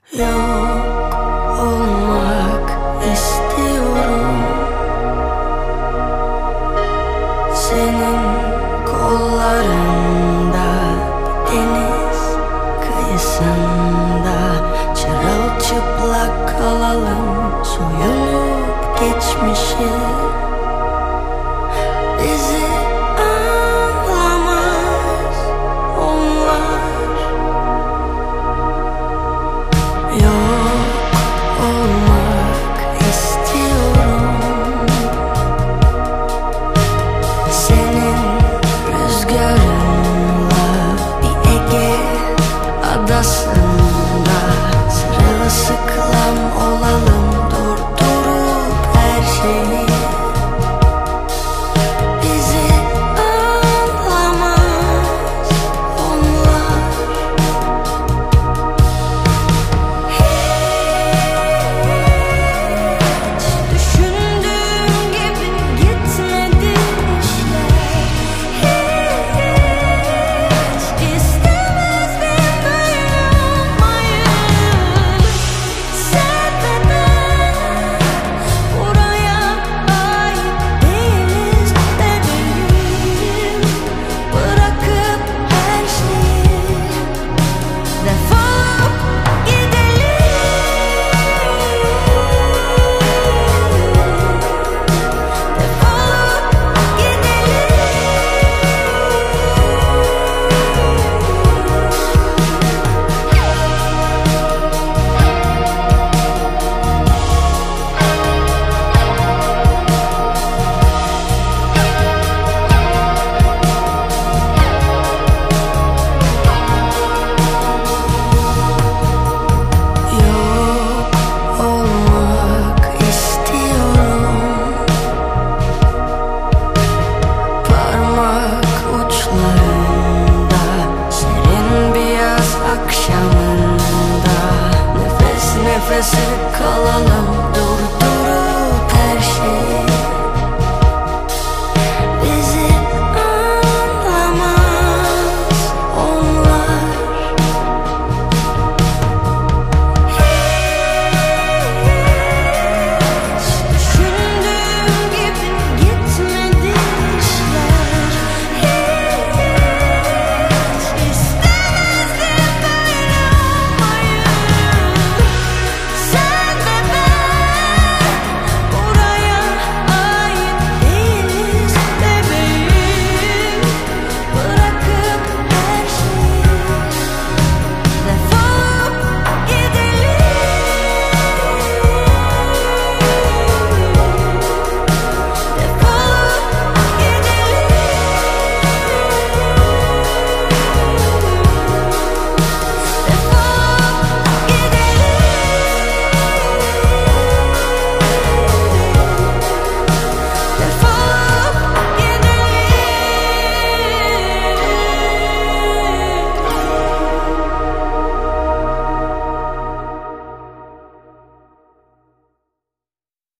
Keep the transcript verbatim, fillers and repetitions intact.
Yok olmak istiyorum senin kollarında, deniz kıyısında. Çırılçıplak kalalım, soyunup geçmişi. Bizi anlamaz onlar. Yok olmak istiyorum senin rüzgarınla, bir Ege adasında. Sırılsıklam olalım, durdurup her şeyi. Bizi anlamaz onlar. Hiç düşündüğüm gibi gitmedi işler. Hiç istemezdim böyle olmayı. Sevmeden buraya ait değiliz bebeğim. Bırakıp her şeyi defolup gidelim. Defolup Yok olmak istiyorum parmak uçlarında, serin bir yaz akşamında. Nefes nefese kalalım,